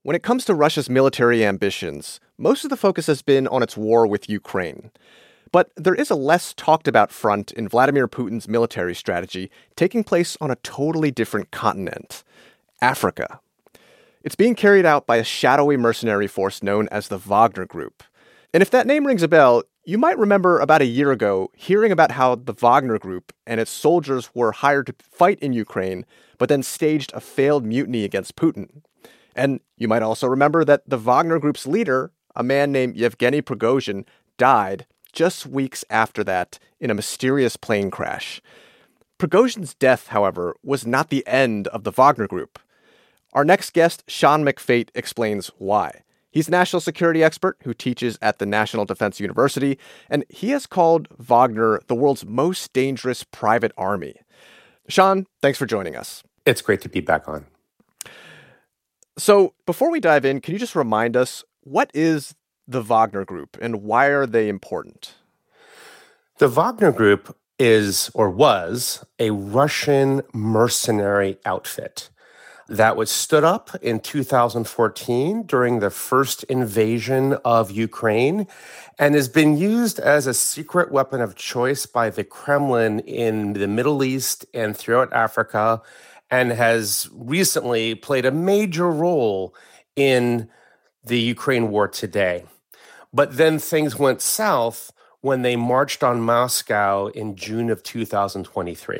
When it comes to Russia's military ambitions, most of the focus has been on its war with Ukraine. But there is a less talked about front in Vladimir Putin's military strategy taking place on a totally different continent, Africa. It's being carried out by a shadowy mercenary force known as the Wagner Group. And if that name rings a bell, you might remember about a year ago hearing about how the Wagner Group and its soldiers were hired to fight in Ukraine, but then staged a failed mutiny against Putin. And you might also remember that the Wagner Group's leader, a man named Yevgeny Prigozhin, died just weeks after that in a mysterious plane crash. Prigozhin's death, however, was not the end of the Wagner Group. Our next guest, Sean McFate, explains why. He's a national security expert who teaches at the National Defense University, and he has called Wagner the world's most dangerous private army. Sean, thanks for joining us. It's great to be back on. So before we dive in, can you just remind us, what is the Wagner Group and why are they important? The Wagner Group is, or was, a Russian mercenary outfit that was stood up in 2014 during the first invasion of Ukraine and has been used as a secret weapon of choice by the Kremlin in the Middle East and throughout Africa, and has recently played a major role in the Ukraine war today. But then things went south when they marched on Moscow in June of 2023.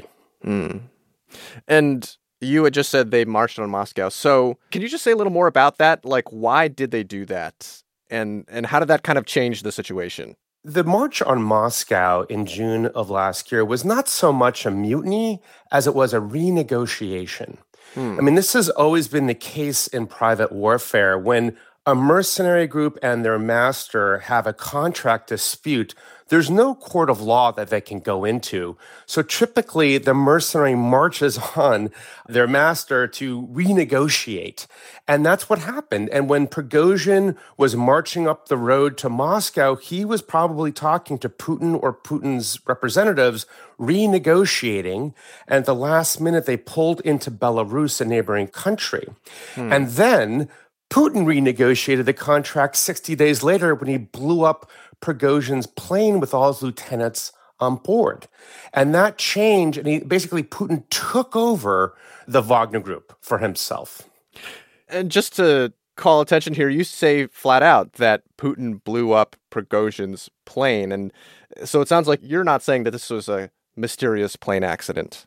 And you had just said they marched on Moscow. So can you just say a little more about that? Like, why did they do that? And how did that kind of change the situation? The march on Moscow in June of last year was not so much a mutiny as it was a renegotiation. I mean, this has always been the case in private warfare. When a mercenary group and their master have a contract dispute, there's no court of law that they can go into. So typically, the mercenary marches on their master to renegotiate. And that's what happened. And when Prigozhin was marching up the road to Moscow, he was probably talking to Putin or Putin's representatives, renegotiating. And at the last minute, they pulled into Belarus, a neighboring country. And then Putin renegotiated the contract 60 days later when he blew up Prigozhin's plane with all his lieutenants on board. And that changed, and Putin took over the Wagner Group for himself. And just to call attention here, you say flat out that Putin blew up Prigozhin's plane. And so it sounds like you're not saying that this was a mysterious plane accident.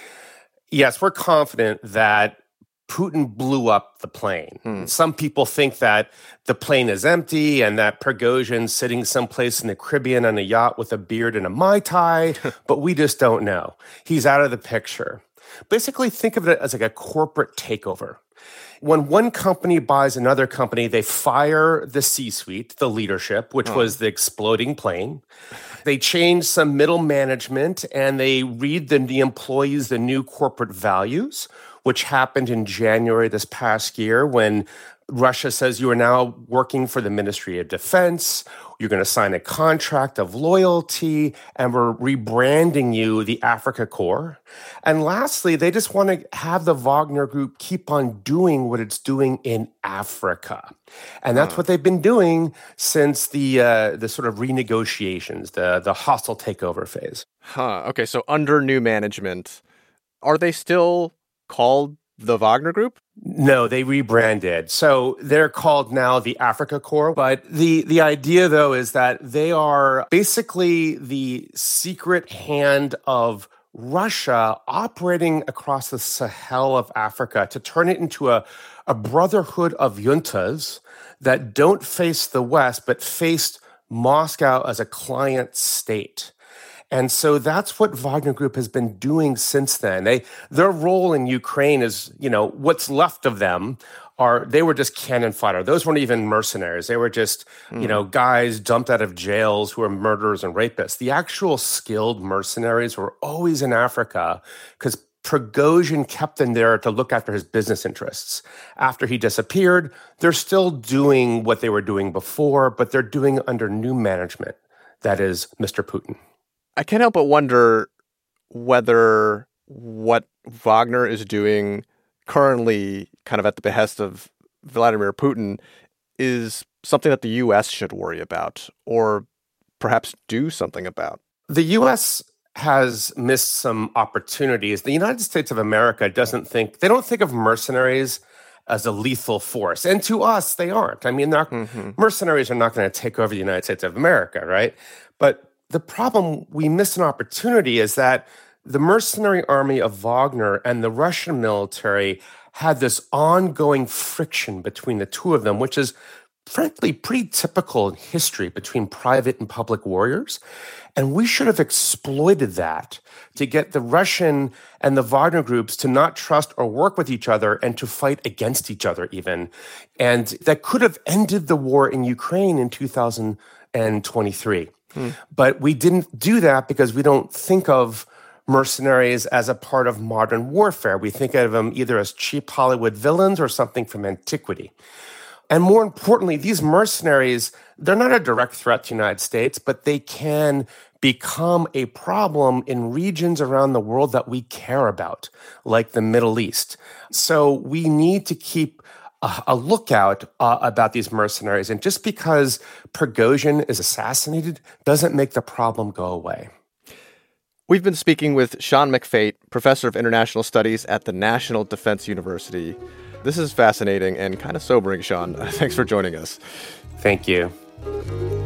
Yes, we're confident that Putin blew up the plane. Some people think that the plane is empty and that Prigozhin's sitting someplace in the Caribbean on a yacht with a beard and a Mai Tai, but we just don't know. He's out of the picture. Basically, think of it as like a corporate takeover. When one company buys another company, they fire the C-suite, the leadership, which was the exploding plane. They change some middle management and they read the employees the new corporate values, which happened in January this past year when Russia says you are now working for the Ministry of Defense, you're going to sign a contract of loyalty, and we're rebranding you the Africa Corps. And lastly, they just want to have the Wagner Group keep on doing what it's doing in Africa. And that's what they've been doing since the sort of renegotiations, the hostile takeover phase. Okay, so under new management, are they still called the Wagner Group? No, they rebranded. So they're called now the Africa Corps. But the idea, though, is that they are basically the secret hand of Russia operating across the Sahel of Africa to turn it into a brotherhood of juntas that don't face the West, but face Moscow as a client state. And so that's what Wagner Group has been doing since then. Their role in Ukraine is, what's left of them they were just cannon fodder. Those weren't even mercenaries. They were just, guys dumped out of jails who were murderers and rapists. The actual skilled mercenaries were always in Africa because Prigozhin kept them there to look after his business interests. After he disappeared, they're still doing what they were doing before, but they're doing it under new management. That is Mr. Putin. I can't help but wonder whether what Wagner is doing currently, kind of at the behest of Vladimir Putin is something that the U.S. should worry about or perhaps do something about? The U.S. has missed some opportunities. The United States of America don't think of mercenaries as a lethal force. And to us, they aren't. I mean, mercenaries are not going to take over the United States of America, right? But the problem, we miss an opportunity, is that the mercenary army of Wagner and the Russian military had this ongoing friction between the two of them, which is frankly pretty typical in history between private and public warriors. And we should have exploited that to get the Russian and the Wagner groups to not trust or work with each other and to fight against each other even. And that could have ended the war in Ukraine in 2023. But we didn't do that because we don't think of mercenaries as a part of modern warfare. We think of them either as cheap Hollywood villains or something from antiquity. And more importantly, these mercenaries, they're not a direct threat to the United States, but they can become a problem in regions around the world that we care about, like the Middle East. So we need to keep a lookout about these mercenaries. And just because Prigozhin is assassinated doesn't make the problem go away. We've been speaking with Sean McFate, professor of international studies at the National Defense University. This is fascinating and kind of sobering, Sean. Thanks for joining us. Thank you.